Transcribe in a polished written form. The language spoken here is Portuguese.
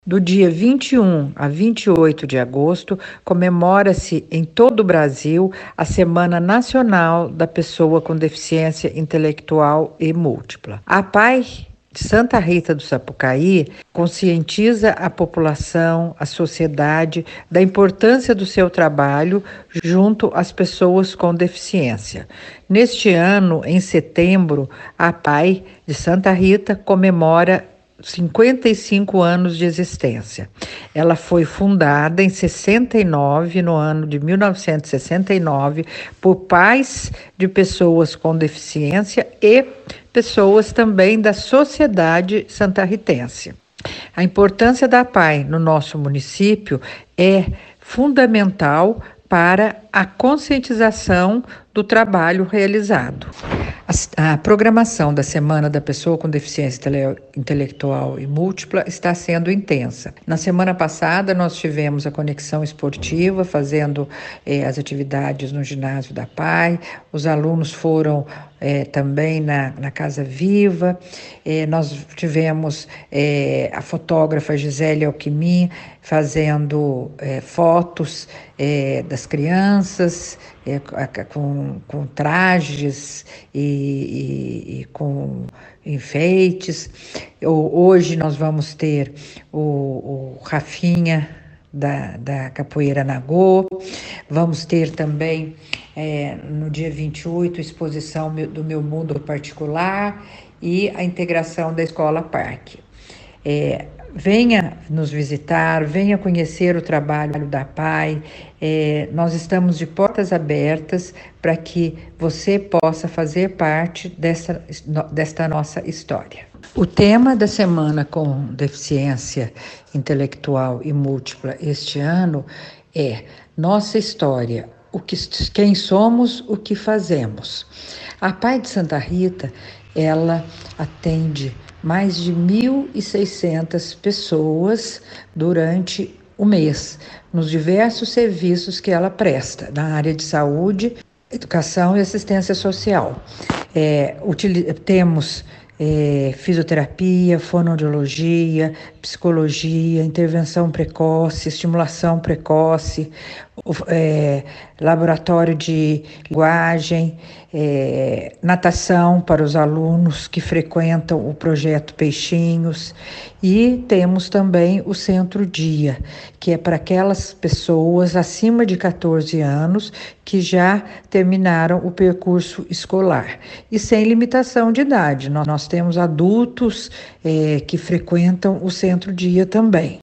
Do dia 21 a 28 de agosto, comemora-se em todo o Brasil a Semana Nacional da Pessoa com Deficiência Intelectual e Múltipla. A PAI de Santa Rita do Sapucaí conscientiza a população, a sociedade, da importância do seu trabalho junto às pessoas com deficiência. Neste ano, em setembro, a PAI de Santa Rita comemora 55 anos de existência. Ela foi fundada em 69, no ano de 1969, por pais de pessoas com deficiência e pessoas também da sociedade santarritense. A importância da PAI no nosso município é fundamental para a conscientização do trabalho realizado. A programação da Semana da Pessoa com Deficiência Intelectual e Múltipla está sendo intensa. Na semana passada, nós tivemos a conexão esportiva, fazendo as atividades no ginásio da PAI. Os alunos foram também na Casa Viva. Nós tivemos a fotógrafa Gisele Alquimim fazendo fotos das crianças com trajes e com enfeites. Hoje nós vamos ter o Rafinha da Capoeira Nagô. Vamos ter também no dia 28 a exposição do Meu Mundo Particular e a integração da Escola Parque. Venha nos visitar, venha conhecer o trabalho da PAI. Nós estamos de portas abertas para que você possa fazer parte desta nossa história. O tema da Semana com Deficiência Intelectual e Múltipla este ano é Nossa História, quem somos, o que fazemos. A PAI de Santa Rita, ela atende mais de 1.600 pessoas durante o mês, nos diversos serviços que ela presta, na área de saúde, educação e assistência social. Temos fisioterapia, fonoaudiologia, psicologia, intervenção precoce, estimulação precoce, laboratório de linguagem, natação para os alunos que frequentam o projeto Peixinhos, e temos também o Centro Dia, que é para aquelas pessoas acima de 14 anos que já terminaram o percurso escolar e sem limitação de idade. Nós temos adultos que frequentam o Centro Dia também.